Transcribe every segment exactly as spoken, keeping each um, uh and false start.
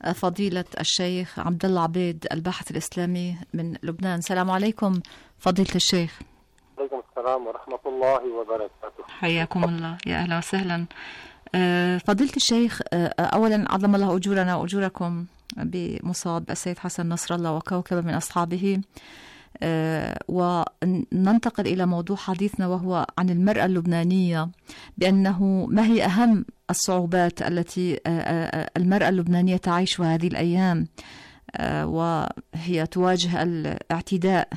فضيلة الشيخ عبد الله عبيد الباحث الإسلامي من لبنان. السلام عليكم فضيلة الشيخ. عليكم السلام ورحمة الله وبركاته. حياكم الله، يا أهلا وسهلا. فضيلة الشيخ، أولا عظم الله أجورنا وأجوركم بمصاب السيد حسن نصر الله وكوكب من أصحابه. وننتقل إلى موضوع حديثنا وهو عن المرأة اللبنانية، بأنه ما هي أهم الصعوبات التي المرأة اللبنانية تعيشها هذه الأيام، وهي تواجه الاعتداء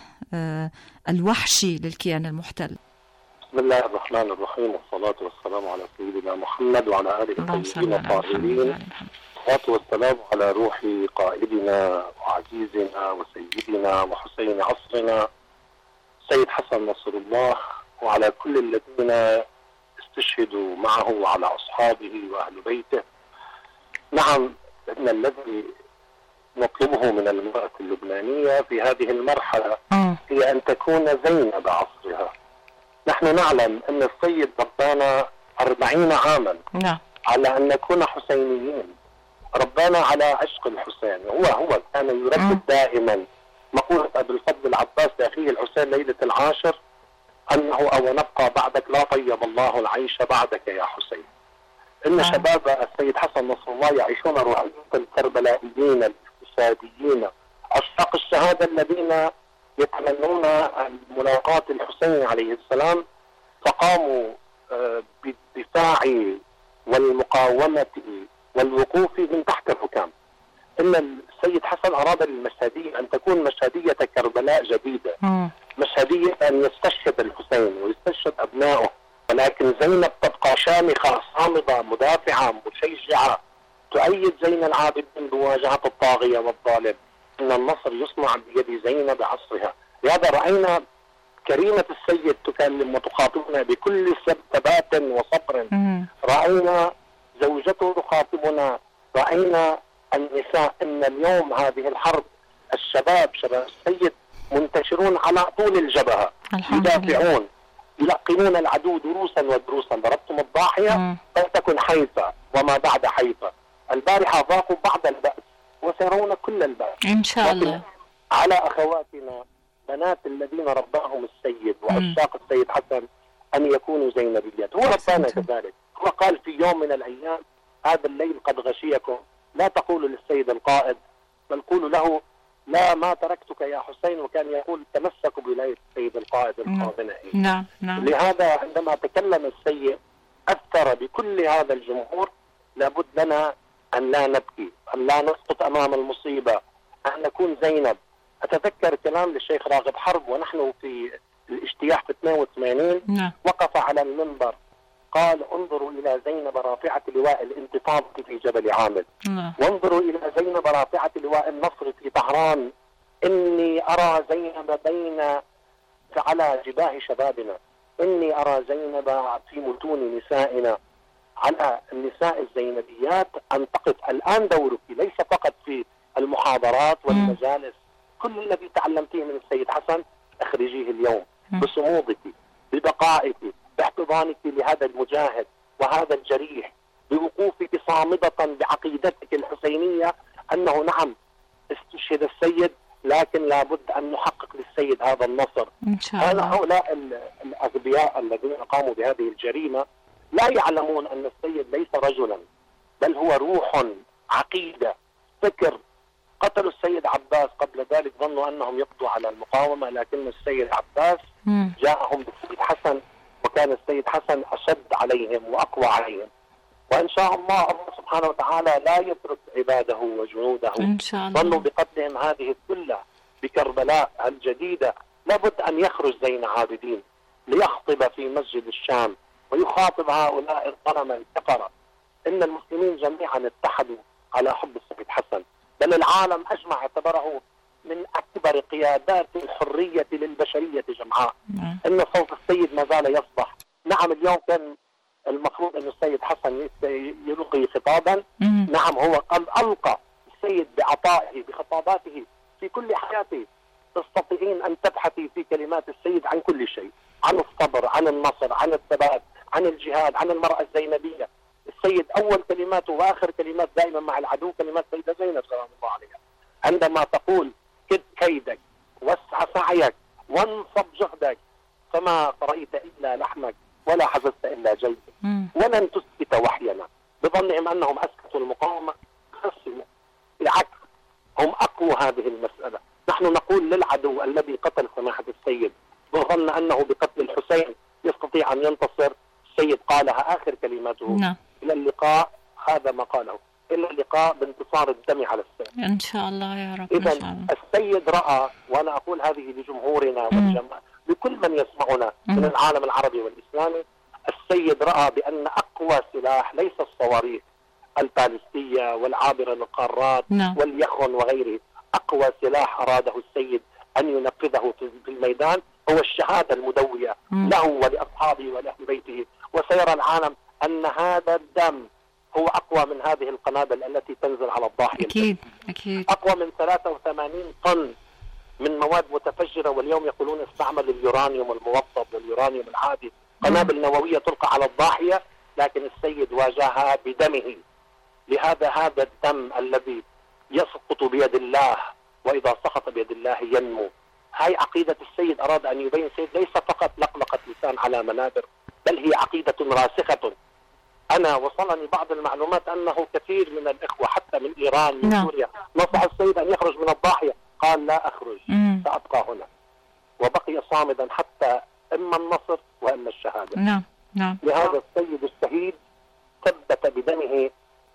الوحشي للكيان المحتل. بسم الله الرحمن الرحيم، والصلاة والسلام على سيدنا محمد وعلى آله الطيبين الطاهرين، والصلاة والسلام على روح قائدنا وعزيزنا وسيدنا وحسين عصرنا سيد حسن نصر الله، وعلى كل الذين استشهدوا معه وعلى أصحابه وأهل بيته. نعم، إن الذي نطلبه من المرأة اللبنانية في هذه المرحلة هي أن تكون زينب عصرها. نحن نعلم أن السيد ربانا أربعين عاما نعم. على أن نكون حسينيين، ربانا على عشق الحسين. هو هو كان يردد دائما مقولة أبي الفضل العباس لأخيه الحسين ليلة العاشر أنه أو نبقى بعدك لا طيب الله العيش بعدك يا حسين. إن شباب السيد حسن نصر الله يعيشون روحية الكربلائيين الاقتصاديين أشواق الشهادة الذين يتمنون ملاقاة الحسين عليه السلام، فقاموا بالدفاع والمقاومة والوقوف من تحت الحكام. إن السيد حسن أراد للمشهدية أن تكون مشهدية كربلاء جديدة، مشهدية أن يستشهد الحسين ويستشهد أبنائه، ولكن زينب تبقى شامخة صامدة مدافعة مشجعة تؤيد زين العابدين بمواجهة الطاغية والظالم. إن النصر يصنع بيد زينب عصرها. لهذا رأينا كريمة السيد تكلم وتخاطبنا بكل ثبات وصبر. رأينا زوجته تخاطبنا، رأينا النساء. إن اليوم هذه الحرب الشباب شباب السيد منتشرون على طول الجبهة، يدافعون، يلقنون العدو دروسا ودروسا. ضربتم الضاحية فلتكن حيفا وما بعد حيفا. البارحة ذاقوا بعض البأس وسيرون كل البأس إن شاء الله. على أخواتنا بنات الذين رباهم السيد وعشاق السيد حسن أن يكونوا زينبيات. هو ربانا كذلك. هو قال في يوم من الأيام هذا الليل قد غشيكم، لا تقولوا للسيد القائد بل قولوا له لا ما تركتك يا حسين، وكان يقول تمسكوا بولاية السيد القائد القاضي. نعم نعم. لهذا عندما تكلم السيد أثر بكل هذا الجمهور. لابد لنا أن لا نبكي، أن لا نسقط أمام المصيبة، أن نكون زينب. أتذكر كلام للشيخ راغب حرب ونحن في الاجتياح في اثنين وثمانين نعم. وقف على المنبر قال انظروا إلى زينب رافعة لواء الانتفاضة في جبل عامل، نعم. وانظروا إلى زينب رافعة لواء النصر في طهران. إني أرى زينب بين على جباه شبابنا، إني أرى زينب في متون نسائنا. على النساء الزينبيات أن تقف الآن دورك، ليس فقط في المحاضرات والمجالس. كل الذي تعلمتيه من السيد حسن اخرجيه اليوم بصمودك، ببقائك، باحتضانك لهذا المجاهد وهذا الجريح، بوقوفك صامدة بعقيدتك الحسينية أنه نعم استشهد السيد، لكن لابد أن نحقق للسيد هذا النصر. إن شاء الله. هؤلاء الأغبياء الذين قاموا بهذه الجريمة لا يعلمون أن السيد ليس رجلا، بل هو روح، عقيدة، فكر. قتلوا السيد عباس قبل ذلك، ظنوا أنهم يقضوا على المقاومة، لكن السيد عباس جاءهم بالسيد حسن، وكان السيد حسن أشد عليهم وأقوى عليهم. وإن شاء الله الله سبحانه وتعالى لا يترك عباده وجنوده. إن شاء الله. ظنوا بقتلهم هذه الثلة بكربلاء الجديدة. لابد أن يخرج زين عابدين ليخطب في مسجد الشام ويخاطب هؤلاء الظلمة الكفرة. إن المسلمين جميعا اتحدوا على حب السيد حسن، بل العالم أجمع اعتبره من أكبر قيادات الحرية للبشرية جمعاء. إن صوت السيد ما زال يصبح. نعم اليوم كان المفروض أن السيد حسن يلقي خطابا. نعم هو قد ألقى السيد بعطائه بخطاباته في كل حياته. تستطيعين أن تبحثي في كلمات السيد عن كل شيء، عن الصبر، عن النصر، عن الثبات، عن الجهاد، عن المرأة الزينبية. السيد أول كلماته وآخر كلمات دائما مع العدو كلمات سيدة زينب عندما تقول كد كيدك واسع سعيك وانصب جهدك فما قرأت إلا لحمك ولا حززت إلا جلدك ولن تثبت وحينا بظنهم أنهم أسكتوا المقاومة. خسروا بالعكس، هم أقوى هذه المسألة. نحن نقول للعدو الذي قتل سماحة السيد وظن أنه بقتل الحسين يستطيع أن ينتصر، السيد قالها آخر كلماته نعم. إلى اللقاء، هذا ما قاله، إلى اللقاء بانتصار الدم على السيد إن شاء الله يا رب. إذا إن شاء الله. السيد رأى، وأنا أقول هذه لجمهورنا والجماعة لكل من يسمعنا من العالم العربي والإسلامي، السيد رأى بأن أقوى سلاح ليس الصواريخ البالستية والعابرة للقارات نعم. واليخن وغيره، أقوى سلاح أراده السيد أن ينفذه في الميدان هو الشهادة المدوية مم. له ولأصحابه ولأهل بيته. وسيرى العالم أن هذا الدم هو أقوى من هذه القنابل التي تنزل على الضاحية. أكيد أكيد. أقوى من ثلاثة وثمانين طن من مواد متفجرة، واليوم يقولون استعمل اليورانيوم الموطد واليورانيوم العادي، قنابل نووية تلقى على الضاحية، لكن السيد واجهها بدمه. لهذا هذا الدم الذي يسقط بيد الله، وإذا سقط بيد الله ينمو. هاي عقيدة السيد أراد أن يبين السيد ليس فقط لقلقة لسان على منابر، بل هي عقيدة راسخة. أنا وصلني بعض المعلومات أنه كثير من الإخوة حتى من إيران من نعم. سوريا نصح السيد أن يخرج من الضاحية، قال لا أخرج، مم. سأبقى هنا، وبقي صامدا حتى إما النصر وإما الشهادة. نعم نعم. لهذا السيد الشهيد ثبت بدمه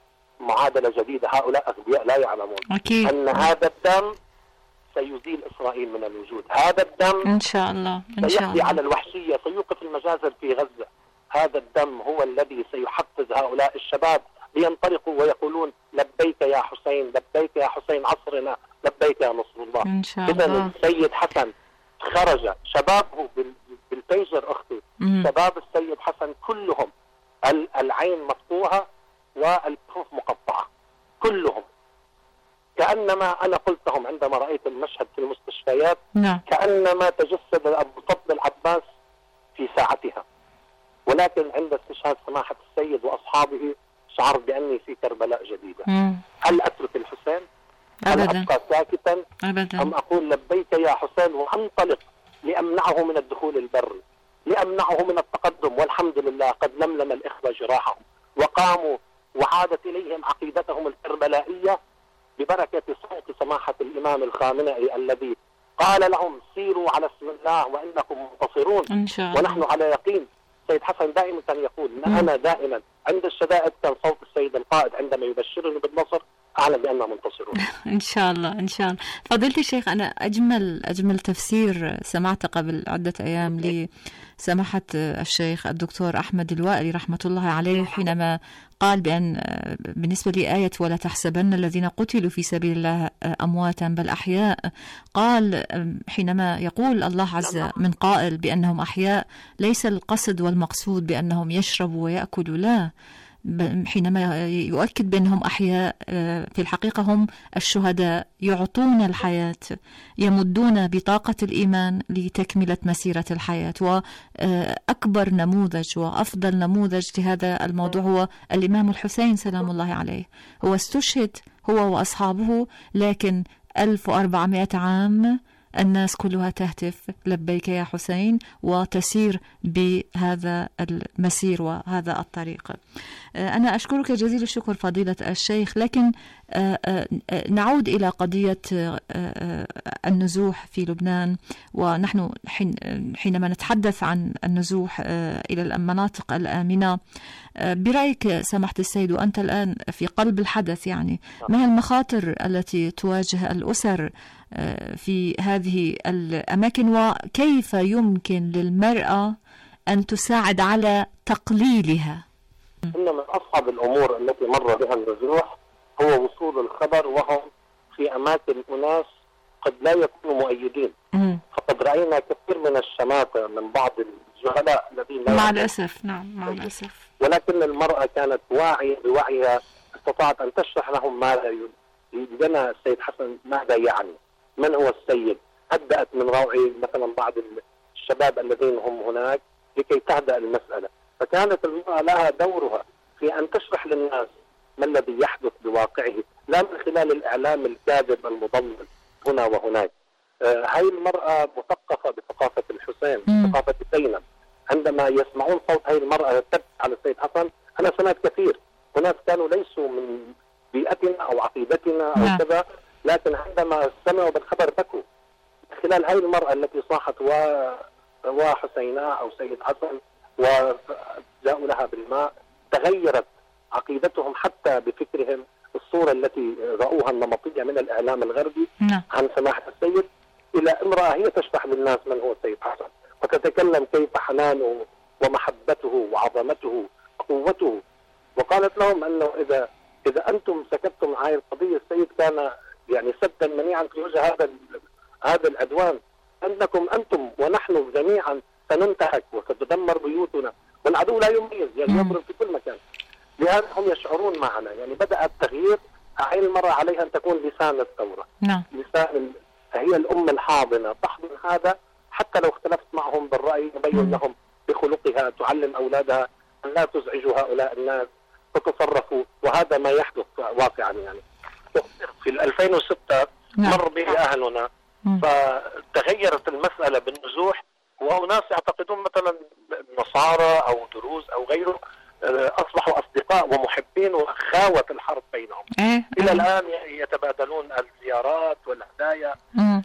معادلة جديدة، هؤلاء أغبياء لا يعلمون أكيد. أن هذا الدم سيزيل إسرائيل من الوجود. هذا الدم إن شاء الله إن شاء سيقضي الله. على الوحشية، سيوقف المجازر في غزة. هذا الدم هو الذي سيحفز هؤلاء الشباب لينطلقوا ويقولون لبيك يا حسين، لبيك يا حسين عصرنا، لبيك يا نصر الله. إن شاء إذا الله. السيد حسن خرج شبابه بالبيجر أختي، مم. شباب السيد حسن كلهم العين مفتوحة والكفوف مقطعة، كلهم كأنما أنا قلتهم عندما رأيت المشهد في المستشفيات، نعم. كأنما تجسد أبو فضل العباس في ساعتها. ولكن عند استشهاد سماحة السيد وأصحابه شعرت بأني في كربلاء جديدة. مم. هل أترك الحسين؟ هل أبدا أبقى ساكتا؟ أبدا. أم أقول لبيك يا حسين وأنطلق لأمنعه من الدخول البري، لأمنعه من التقدم؟ والحمد لله قد لملم الإخوة جراحهم وقاموا وعادت إليهم عقيدتهم الكربلائية ببركة صوت سماحة الإمام الخامنئي الذي قال لهم سيروا على اسم الله وإنكم منتصرون. إن شاء الله. ونحن على يقين. سيد حسن دائما كان يقول مم. أنا دائما عند الشدائد كان صوت السيد القائد عندما يبشرني بالنصر أعلم بأننا منتصرون. إن شاء الله إن شاء الله. فضيلة الشيخ، أنا أجمل أجمل تفسير سمعت قبل عدة أيام لسماحة الشيخ الدكتور أحمد الوائلي رحمة الله عليه، حينما قال بأن بالنسبة لآية ولا تحسبن الذين قتلوا في سبيل الله أمواتا بل أحياء، قال حينما يقول الله عز من قائل بأنهم أحياء ليس القصد والمقصود بأنهم يشربوا ويأكلوا، لا، حينما يؤكد بأنهم أحياء في الحقيقة هم الشهداء يعطون الحياة، يمدون بطاقة الإيمان لتكملة مسيرة الحياة. وأكبر نموذج وأفضل نموذج لهذا الموضوع هو الإمام الحسين سلام الله عليه. هو استشهد هو وأصحابه، لكن ألف وأربعمائة عام الناس كلها تهتف لبيك يا حسين وتسير بهذا المسير وهذا الطريق. أنا أشكرك جزيل الشكر فضيلة الشيخ، لكن نعود إلى قضية النزوح في لبنان. ونحن حينما نتحدث عن النزوح إلى المناطق الآمنة، برأيك سماحة السيد وأنت الآن في قلب الحدث، يعني ما هي المخاطر التي تواجه الأسر في هذه الأماكن، وكيف يمكن للمرأة أن تساعد على تقليلها؟ إن من أصعب الأمور التي مر بها النزوح هو وصول الخبر وهم في أماكن أناس قد لا يكونوا مؤيدين. م. فقد رأينا كثير من الشماتة من بعض الجهلاء الذين مع الأسف نعم مع الأسف ولكن المرأة كانت واعية بوعيها، استطاعت أن تشرح لهم ماذا لنا السيد حسن ماذا يعني، من هو السيد. هدأت من روعي مثلا بعض الشباب الذين هم هناك لكي تهدأ المسألة. فكانت المرأة لها دورها في أن تشرح للناس ما الذي يحدث بواقعه، لا من خلال الإعلام الكاذب المضلل هنا وهناك. آه هاي المرأة مثقفة بثقافة الحسين، ثقافة زينب. عندما يسمعون صوت هاي المرأة تبكي على السيد حسن، أنا سمعت كثير وناس كانوا ليسوا من بيئتنا أو عقيدتنا أو نعم. كذا، لكن عندما سمعوا بالخبر بكوا. خلال هاي المرأة التي صاحت و... وحسيناء أو سيد حسن وجاءوا لها بالماء، تغيرت عقيدتهم حتى بفكرهم. الصورة التي رأوها النمطية من الإعلام الغربي نعم. عن سماحة السيد إلى امرأة هي تشرح للناس من هو السيد حسن، وتتكلم كيف حنانه ومحبته وعظمته وقوته. وقالت لهم أنه إذا إذا أنتم سكتتم عن هذه القضية، السيد كان يعني سدا منيعا في وجه هذا هذا العدوان، أنكم أنتم ونحن جميعا سننتهك وستدمر بيوتنا، والعدو لا يميز، يعني يضرب في كل مكان. لهذا هم يشعرون معنا. يعني بدأ التغيير. هاي المرة عليها أن تكون لسان الثورة. نعم. لسان هي الأم الحاضنة، تحضن هذا حتى لو اختلفت معهم بالرأي، تبين لهم بخلقها، تعلم أولادها أن لا تزعجوا هؤلاء الناس وتصرفوا. وهذا ما يحدث واقعا. يعني في ألفين وستة مر به أهلنا، فتغيرت المسألة بالنزوح، وناس يعتقدون مثلا نصارى أو دروز أو غيره أصبحوا أصدقاء ومحبين، وخاوت الحرب بينهم. إيه؟ إلى الآن يتبادلون الزيارات والهدايا.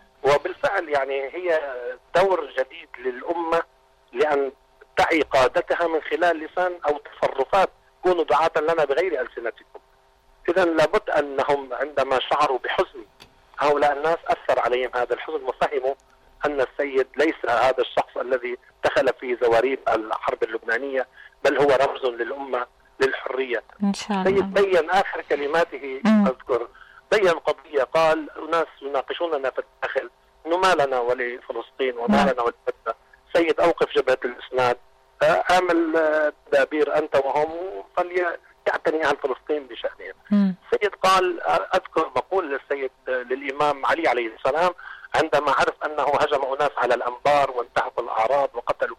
وبالفعل يعني هي دور جديد للأمة لأن تعي قادتها من خلال لسان أو تصرفات. كونوا دعاة لنا بغير ألسنتكم. إذا لابد أنهم عندما شعروا بحزن هؤلاء الناس أثر عليهم هذا الحزن، وفهموا أن السيد ليس هذا الشخص الذي دخل في زواريب الحرب اللبنانية، بل هو رمز للأمة للحرية. إن شاء الله. السيد بين آخر كلماته م. أذكر بين قضية، قال ناس يناقشوننا في الداخل إنه ما لنا ولفلسطين وما م. لنا ولفتة. سيد أوقف جبهة الإسناد، أعمل تدابير أنت وهم، فليعتني عن فلسطين بشأنهم. السيد قال، أذكر مقول للسيد للإمام علي عليه السلام عندما عرف أنه هجم أناس على الأنبار وانتهكوا الأعراض وقتلوا،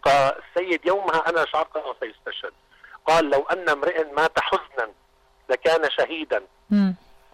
فالسيد يومها أنا شعرت أنه سيستشهد. قال لو أن امرئ مات حزنا لكان شهيدا. م.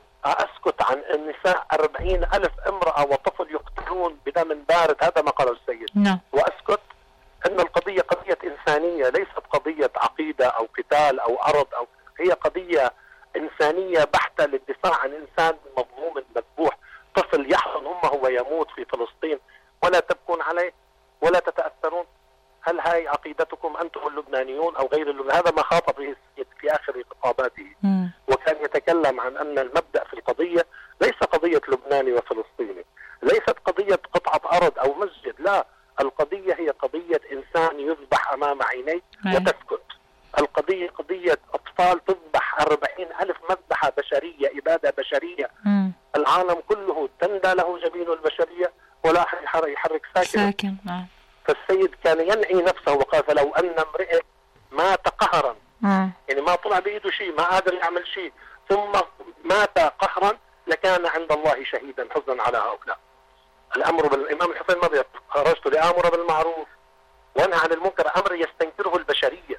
أسكت عن النساء أربعين ألف امرأة وطفل يقتلون بدم بارد، هذا ما قال السيد. م. وأسكت أن القضية قضية إنسانية، ليست قضية عقيدة أو قتال أو أرض، أو هي قضية إنسانية بحتة للدفاع عن إنسان مظلوم مذبوح، طفل يحضن أمه ويموت في فلسطين، ولا تبكون عليه ولا تتأثرون. هل هاي عقيدتكم أنتم اللبنانيون أو غير اللبنانيون؟ هذا ما خاطب به السيد في آخر خطاباته. وكان يتكلم عن أن المبدأ في القضية ليس قضية لبناني وفلسطيني، ليست قضية قطعة أرض أو مسجد، لا، القضية هي قضية إنسان يذبح أمام عينيك وتسكت. القضية قضية أطفال تذبح أربعين ألف مذبحة بشرية، إبادة بشرية. م. العالم كله تندى له جبين البشرية ولا أحد يحرك ساكن, ساكن. فالسيد كان ينعي نفسه وقال فلو أن امرئ مات قهرا، م. يعني ما طلع بإيده شيء، ما قادر يعمل شيء، ثم مات قهرا لكان عند الله شهيدا حزنا على هؤلاء. الأمر بالإمام الحسين ماذا خرجت لآمر بالمعروف وأنهى عن المنكر، أمر يستنكره البشرية،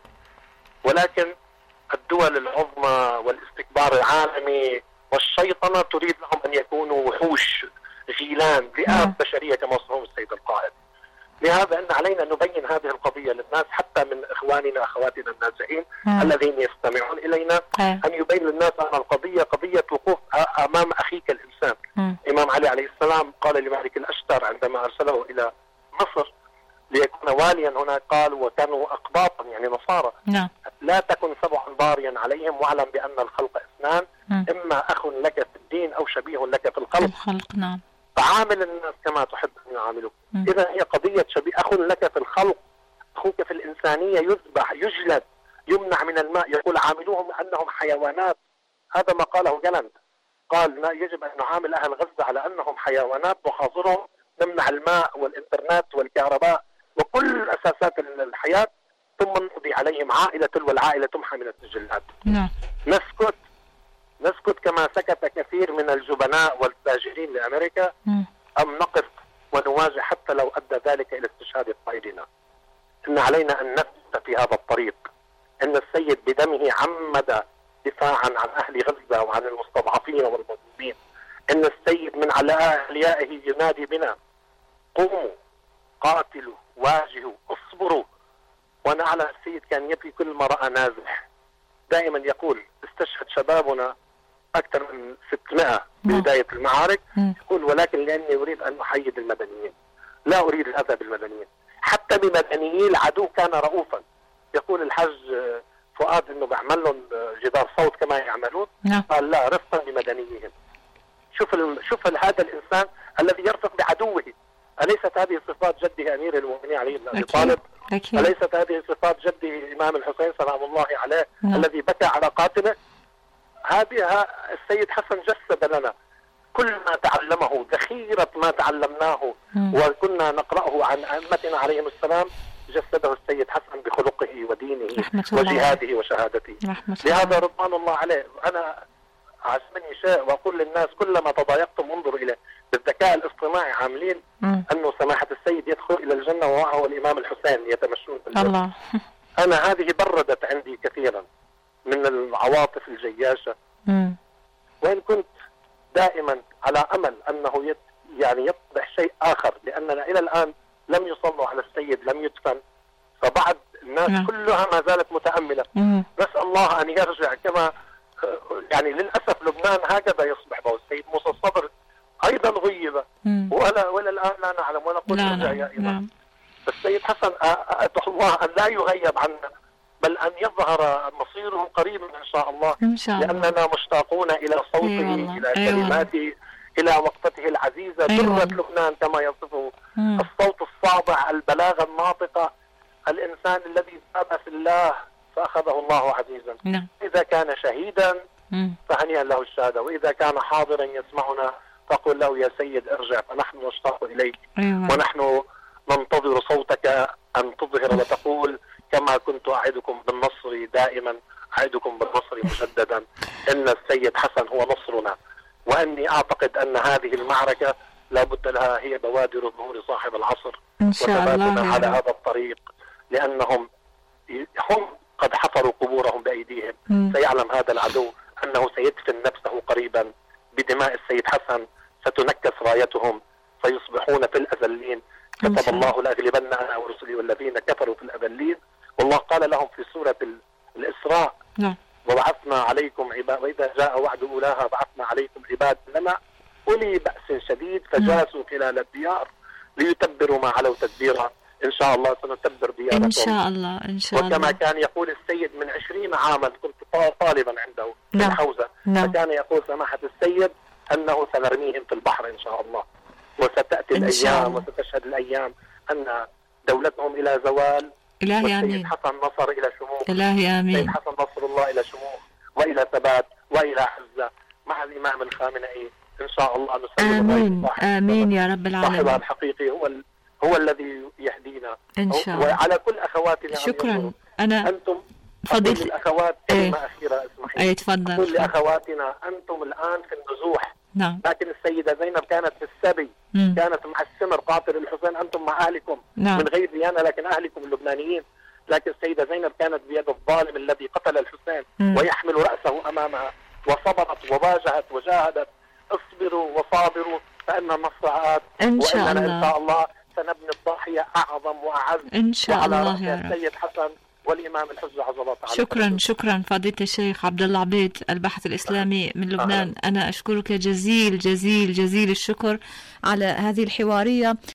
ولكن الدول العظمى والاستكبار العالمي والشيطنة تريد لهم أن يكونوا وحوش غيلان ذئاب بشرية كما وصفهم السيد القائد. لهذا أن علينا أن نبين هذه القضية للناس، حتى من إخواننا أخواتنا النازحين الذين يستمعون إلينا، أن يبين للناس أن القضية قضية وقوف أمام أخيك الإنسان. إمام علي عليه السلام قال لمالك الأشتر عندما أرسله إلى مصر ليكون واليا هناك، قال وكانوا أقباطا يعني نصارى، نعم. لا تكن سبعا ضاريا عليهم واعلم بأن الخلق اثنان، م. إما أخ لك في الدين أو شبيه لك في الخلق. الخلق نعم. فعامل الناس كما تحب أن يعاملوك. إذا هي قضية شبيه، أخ لك في الخلق، أخوك في الإنسانية يذبح، يجلد، يمنع من الماء، يقول عاملوهم أنهم حيوانات. هذا ما قاله جلند، قال يجب أن نعامل أهل غزة على أنهم حيوانات، نحاصرهم، نمنع الماء والإنترنت والكهرباء وكل أساسات الحياة، ثم نقضي عليهم عائلة والعائلة تمحى من السجلات. نعم. نسكت نسكت كما سكت كثير من الجبناء والتاجرين لأمريكا، م. أم نقف ونواجه حتى لو أدى ذلك إلى استشهاد قائدنا؟ إن علينا أن نثبت في هذا الطريق. إن السيد بدمه عمد دفاعا عن أهل غزة وعن المستضعفين إن السيد من على أليائه ينادي بنا: قوموا قاتلوا واجهوا اصبروا. وأنا على السيد كان يبكي كل ما رأى نازح. دائما يقول: استشهد شبابنا أكثر من ستمائة ببداية المعارك. يقول: ولكن لأني أريد أن أحيد المدنيين، لا أريد الأذى بالمدنيين. حتى بمدنيي العدو كان رؤوفا. يقول الحج فؤاد انه بيعمل لهم جدار صوت كما يعملون. قال: لا، رفقا بمدنيهم. شوف ال... شوف ال... هذا الانسان الذي يرفق بعدوه. اليست هذه صفات جده امير المؤمنين علي بن ابي طالب؟ اليست هذه صفات جده الامام الحسين سلام الله عليه نعم. الذي بكى على قاتله؟ هذه السيد حسن جسد لنا كل ما تعلمه، ذخيرة ما تعلمناه مم. وكنا نقرأه عن أئمتنا عليهم السلام. جسده السيد حسن بخلقه ودينه وجهاده وشهادته. لهذا رضوان الله عليه. أنا عجبني شيء وأقول للناس: كلما تضايقتم انظروا إليه. بالذكاء الاصطناعي عاملين مم. أنه سماحة السيد يدخل إلى الجنة ومعه الإمام الحسين يتمشون في الجنة. الله. أنا هذه بردت عندي كثيرا من العواطف الجياشة. مم. وإن كنت دائما على أمل أنه يت يعني يصبح شيء آخر، لأننا إلى الآن لم يصلوا على السيد، لم يدفن، فبعد الناس مم. كلها ما زالت متأملة. مم. نسأل الله أن يرجع كما يعني للأسف لبنان هكذا يصبح به. السيد موسى الصدر أيضا غيب ولا ولا الآن لا نعلم ولا نقول ارجع يا إمام. السيد حسن أدعو الله أن لا يغيب عنا، بل أن يظهر مصيره قريبا إن شاء الله، إن شاء الله. لأننا مشتاقون إلى صوته أيوة إلى أيوة كلماته إلى وقفته العزيزة. أيوة. درة لبنان كما يصفه مم. الصوت الصادع، البلاغة الناطقة، الإنسان الذي ذاب في الله فأخذه الله عزيزا. نعم. إذا كان شهيدا فهنيئا له الشهادة، وإذا كان حاضرا يسمعنا فقل له: يا سيد ارجع، فنحن نشتاق إليك. أيوة. ونحن ننتظر صوتك أن تظهر وتقول: كما كنت أعدكم بالنصر دائما أعدكم بالنصر مجددا. إن السيد حسن هو نصرنا، وأني أعتقد أن هذه المعركة لابد لها هي بوادر ظهور صاحب العصر إن شاء الله على هذا الطريق، لأنهم هم قد حفروا قبورهم بأيديهم. م. سيعلم هذا العدو أنه سيدفن نفسه قريبا بدماء السيد حسن، ستنكس رايتهم فيصبحون في الأذلين. كتب الله: لأغلبن أنا ورسلي والذين كفروا في الأذلين. والله قال لهم في سورة الإسراء: نعم. وبعثنا عليكم عباد، وإذا جاء وعد أولاها بعثنا عليكم عباد لنا أولي بأس شديد فجاسوا خلال الديار ليتبروا ما علوا تدبيرا. إن شاء الله سنتبر دياركم إن شاء الله إن شاء الله. وكما كان يقول السيد من عشرين عاما كنت طالبا عنده في نعم. الحوزة. نعم. فكان يقول سماحة السيد أنه سنرميهم في البحر إن شاء الله، وستأتي الأيام وستشهد الأيام أن دولتهم إلى زوال. إلهي آمين. السيد حسن نصر إلى شموخ. إلهي آمين. السيد حسن نصر الله إلى شموخ وإلى ثبات وإلى عزة مع الإمام الخامنئي إن شاء الله. نسلم آمين آمين يا رب العالمين. صاحبها الحقيقي هو ال... هو الذي يهدينا إن شاء الله. وعلى كل أخواتنا شكرا. أنا أنتم فضيلة الأخوات كلمة إيه؟ أخيرة اسمحي. أي تفضل. أقول لأخواتنا: أنتم الآن في النزوح. نعم. لكن السيدة زينب كانت في السبي. مم. كانت مع السمر قاطر الحسين. أنتم مع أهلكم. نعم. من غير ديانة لكن أهلكم اللبنانيين. لكن السيدة زينب كانت بيد الظالم الذي قتل الحسين. مم. ويحمل رأسه أمامها وصبرت وواجهت وجاهدت. اصبروا وصابروا فإن النصر آت. إن شاء الله. إن شاء الله سنبني الضاحية أعظم وأعز إن شاء الله يا رب. السيد حسن والإمام الحج عظمت على شكرا الحج. شكرا فضيلة الشيخ عبد الله عبيد الباحث الإسلامي من لبنان. أنا أشكرك جزيل جزيل جزيل الشكر على هذه الحوارية.